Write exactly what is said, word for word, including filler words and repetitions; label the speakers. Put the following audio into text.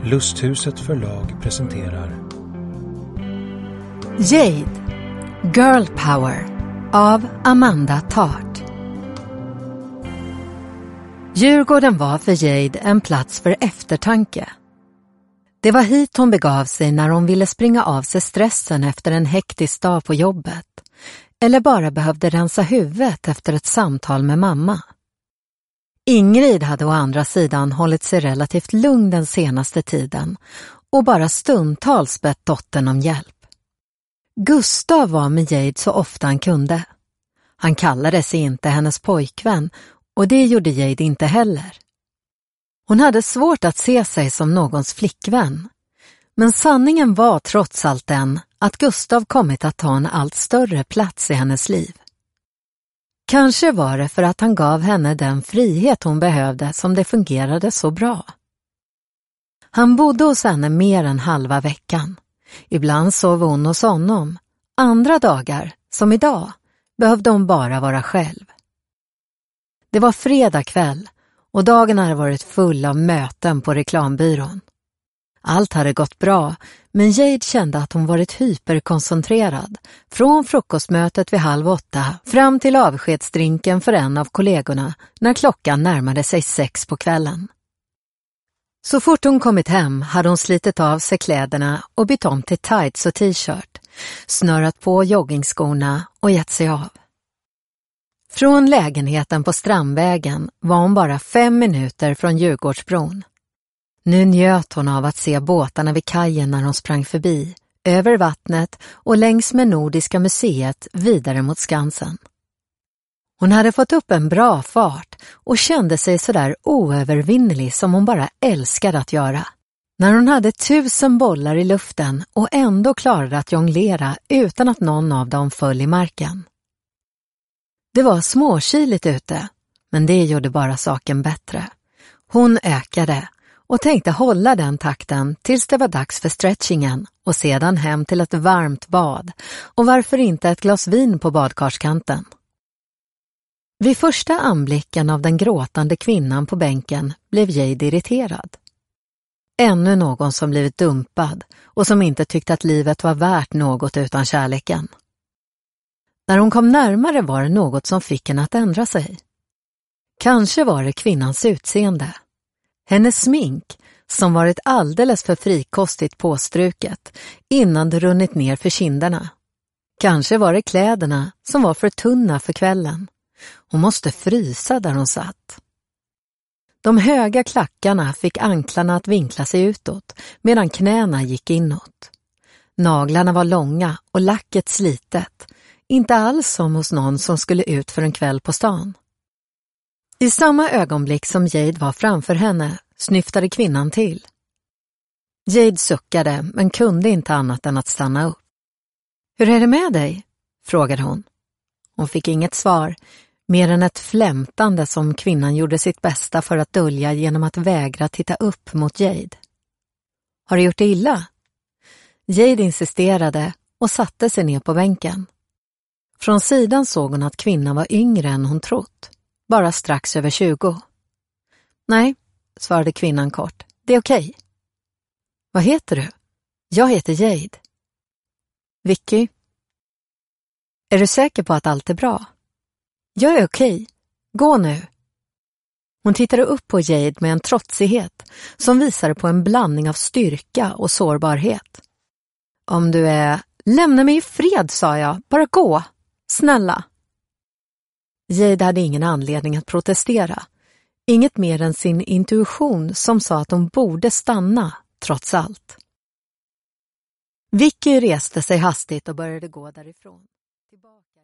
Speaker 1: Lusthuset förlag presenterar
Speaker 2: Jade, Girl Power av Amanda Tart. Djurgården var för Jade en plats för eftertanke. Det var hit hon begav sig när hon ville springa av sig stressen efter en hektisk dag på jobbet eller bara behövde rensa huvudet efter ett samtal med mamma. Ingrid hade å andra sidan hållit sig relativt lugn den senaste tiden och bara stundtals bett dottern om hjälp. Gustav var med Jade så ofta han kunde. Han kallade sig inte hennes pojkvän och det gjorde Jade inte heller. Hon hade svårt att se sig som någons flickvän. Men sanningen var trots allt den att Gustav kommit att ta en allt större plats i hennes liv. Kanske var det för att han gav henne den frihet hon behövde som det fungerade så bra. Han bodde hos henne mer än halva veckan. Ibland sov hon hos honom. Andra dagar, som idag, behövde hon bara vara själv. Det var fredag kväll och dagen hade varit full av möten på reklambyrån. Allt hade gått bra, men Jade kände att hon varit hyperkoncentrerad från frukostmötet vid halv åtta fram till avskedsdrinken för en av kollegorna när klockan närmade sig sex på kvällen. Så fort hon kommit hem hade hon slitit av sig kläderna och bytt om till tights och t-shirt, snörat på joggingskorna och gett sig av. Från lägenheten på Strandvägen var hon bara fem minuter från Djurgårdsbron. Nu njöt hon av att se båtarna vid kajen när hon sprang förbi, över vattnet och längs med Nordiska museet vidare mot Skansen. Hon hade fått upp en bra fart och kände sig så där oövervinnelig som hon bara älskade att göra. När hon hade tusen bollar i luften och ändå klarade att jonglera utan att någon av dem föll i marken. Det var småkyligt ute, men det gjorde bara saken bättre. Hon ökade och tänkte hålla den takten tills det var dags för stretchingen och sedan hem till ett varmt bad och varför inte ett glas vin på badkarskanten. Vid första anblicken av den gråtande kvinnan på bänken blev Jade irriterad. Ännu någon som blivit dumpad och som inte tyckte att livet var värt något utan kärleken. När hon kom närmare var det något som fick henne att ändra sig. Kanske var det kvinnans utseende. Hennes smink, som varit alldeles för frikostigt påstruket innan det runnit ner för kinderna. Kanske var det kläderna som var för tunna för kvällen. Hon måste frysa där hon satt. De höga klackarna fick anklarna att vinkla sig utåt medan knäna gick inåt. Naglarna var långa och lacket slitet. Inte alls som hos någon som skulle ut för en kväll på stan. I samma ögonblick som Jade var framför henne snyftade kvinnan till. Jade suckade men kunde inte annat än att stanna upp. "Hur är det med dig?" frågade hon. Hon fick inget svar, mer än ett flämtande som kvinnan gjorde sitt bästa för att dölja genom att vägra titta upp mot Jade. "Har du gjort det illa?" Jade insisterade och satte sig ner på bänken. Från sidan såg hon att kvinnan var yngre än hon trott, bara strax över tjugo. "Nej", svarade kvinnan kort. "Det är okej." "Vad heter du?" "Jag heter Jade." "Vicky." "Är du säker på att allt är bra?" "Jag är okej. Gå nu." Hon tittade upp på Jade med en trotsighet som visade på en blandning av styrka och sårbarhet. "Om du är... Lämna mig i fred, sa jag. Bara gå. Snälla." Jade hade ingen anledning att protestera. Inget mer än sin intuition som sa att hon borde stanna, trots allt. Vicky reste sig hastigt och började gå därifrån. Tillbaka.